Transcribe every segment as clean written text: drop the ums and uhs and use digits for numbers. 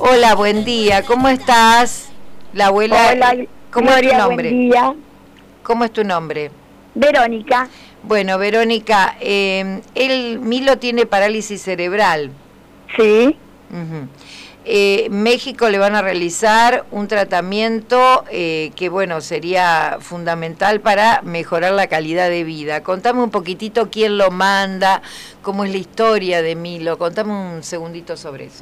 Hola, buen día. ¿Cómo estás? La abuela. Hola, ¿Cómo Gloria, es tu nombre? buen día. ¿Cómo es tu nombre? Verónica. Bueno, Verónica, Milo tiene parálisis cerebral. Sí. Uh-huh. México le van a realizar un tratamiento que, bueno, sería fundamental para mejorar la calidad de vida. Contame un poquitito quién lo manda, cómo es la historia de Milo. Contame un segundito sobre eso.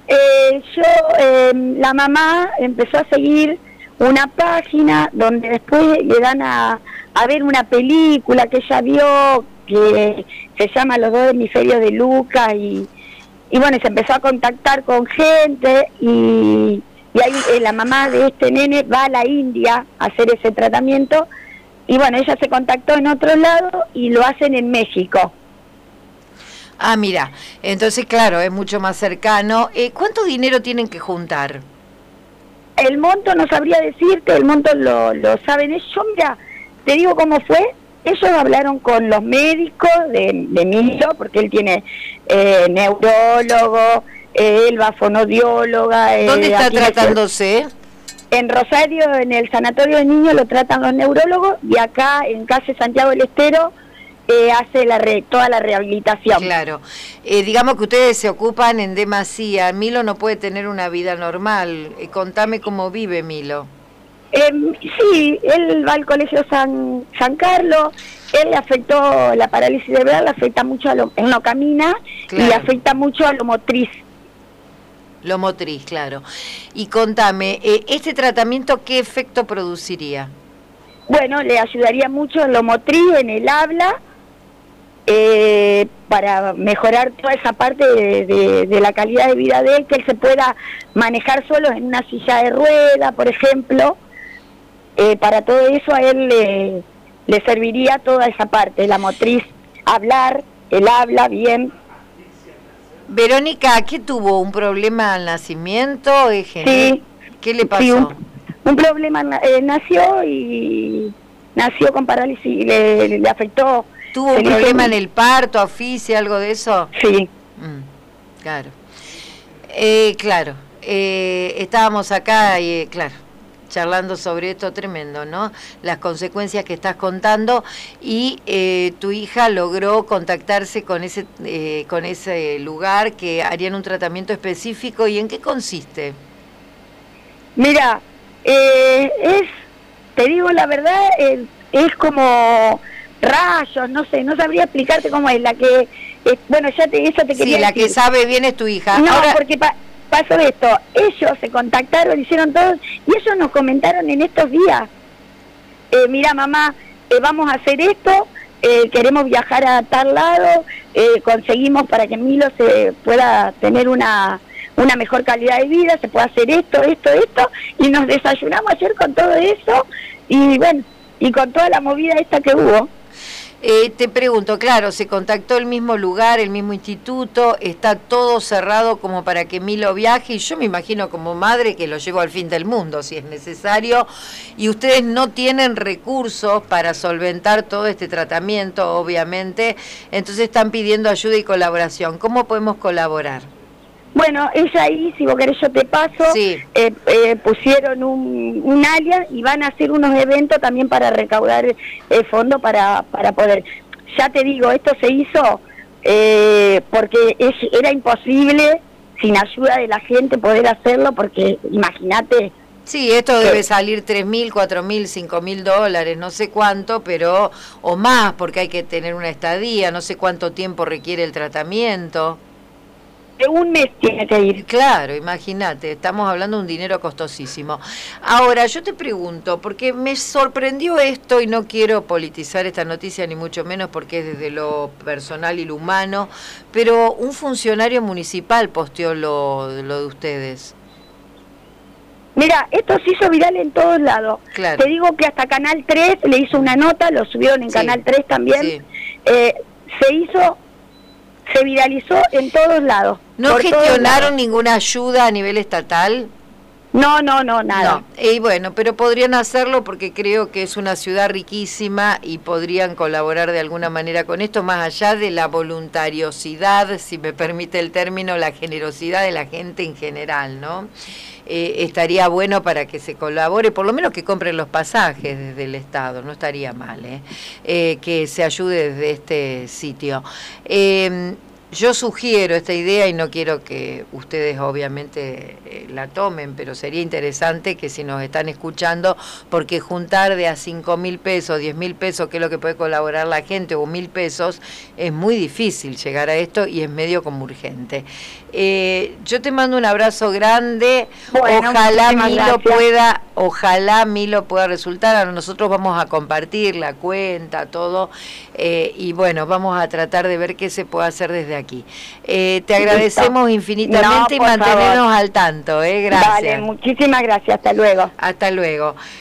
La mamá empezó a seguir una página donde después le dan a ver una película que ella vio que se llama Los dos hemisferios de Lucas y bueno, se empezó a contactar con gente y ahí la mamá de este nene va a la India a hacer ese tratamiento y bueno, ella se contactó en otro lado y lo hacen en México. Ah, mira, entonces claro, es mucho más cercano. ¿Cuánto dinero tienen que juntar? El monto no sabría decirte, el monto lo saben ellos. Yo, mira, te digo cómo fue. Ellos hablaron con los médicos de Milo, porque él tiene neurólogo, él va a fonodióloga. ¿Dónde está tratándose? En Rosario, en el sanatorio de niños, lo tratan los neurólogos, y acá en calle Santiago del Estero hace toda la rehabilitación. Claro. Digamos que ustedes se ocupan en demasía. Milo no puede tener una vida normal. Contame cómo vive Milo. Sí, él va al colegio San Carlos, él le afectó la parálisis cerebral, le afecta mucho él no camina, claro, y le afecta mucho a lo motriz. Lo motriz, claro. Y contame, ¿este tratamiento qué efecto produciría? Bueno, le ayudaría mucho en lo motriz, en el habla, para mejorar toda esa parte de la calidad de vida de él, que él se pueda manejar solo en una silla de rueda, por ejemplo. Para todo eso a él le serviría toda esa parte, la motriz, hablar, él habla bien. Verónica, ¿qué tuvo? ¿Un problema al nacimiento? Sí. ¿Qué le pasó? Sí, un problema, nació con parálisis, le afectó. ¿Tuvo un problema en el parto, asfixia, algo de eso? Sí. Claro. Claro. Estábamos acá y, claro, charlando sobre esto tremendo, ¿no? Las consecuencias que estás contando y tu hija logró contactarse con ese lugar que harían un tratamiento específico. ¿Y en qué consiste? Mira, te digo la verdad, es como rayos, no sé, no sabría explicarte cómo es la que, bueno, eso te quería decir. Sí, la que sabe bien es tu hija. No, ahora, porque pasó esto, ellos se contactaron, hicieron todo, y ellos nos comentaron en estos días, mira mamá, vamos a hacer esto, queremos viajar a tal lado, conseguimos para que Milo se pueda tener una mejor calidad de vida, se pueda hacer esto, y nos desayunamos ayer con todo eso, y bueno, y con toda la movida esta que hubo. Te pregunto, claro, se contactó el mismo lugar, el mismo instituto, está todo cerrado como para que Milo viaje, y yo me imagino como madre que lo llevo al fin del mundo si es necesario, y ustedes no tienen recursos para solventar todo este tratamiento, obviamente, entonces están pidiendo ayuda y colaboración. ¿Cómo podemos colaborar? Bueno, ella ahí, si vos querés yo te paso, sí. Pusieron un área y van a hacer unos eventos también para recaudar fondos para poder. Ya te digo, esto se hizo porque era imposible sin ayuda de la gente poder hacerlo, porque imagínate. Sí, esto debe salir $3.000, $4.000, $5.000, no sé cuánto, pero o más, porque hay que tener una estadía, no sé cuánto tiempo requiere el tratamiento. De un mes tiene que ir. Claro, imagínate, estamos hablando de un dinero costosísimo. Ahora, yo te pregunto, porque me sorprendió esto y no quiero politizar esta noticia ni mucho menos porque es desde lo personal y lo humano, pero un funcionario municipal posteó lo de ustedes. Mira, esto se hizo viral en todos lados. Claro. Te digo que hasta Canal 3 le hizo una nota, lo subieron en Canal 3 también. Sí. Se viralizó en todos lados. ¿No gestionaron ninguna ayuda a nivel estatal? No, nada. No, y bueno, pero podrían hacerlo porque creo que es una ciudad riquísima y podrían colaborar de alguna manera con esto, más allá de la voluntariosidad, si me permite el término, la generosidad de la gente en general, ¿no? Estaría bueno para que se colabore, por lo menos que compren los pasajes desde el Estado, no estaría mal, que se ayude desde este sitio. Yo sugiero esta idea y no quiero que ustedes obviamente la tomen, pero sería interesante que si nos están escuchando, porque juntar de a 5.000 pesos, 10.000 pesos, que es lo que puede colaborar la gente, o 1.000 pesos, es muy difícil llegar a esto y es medio como urgente. Yo te mando un abrazo grande, bueno, ojalá Milo pueda resultar. Ahora nosotros vamos a compartir la cuenta, todo, y bueno, vamos a tratar de ver qué se puede hacer desde aquí. Te agradecemos infinitamente y mantenernos al tanto, gracias. Vale, muchísimas gracias, hasta luego. Hasta luego.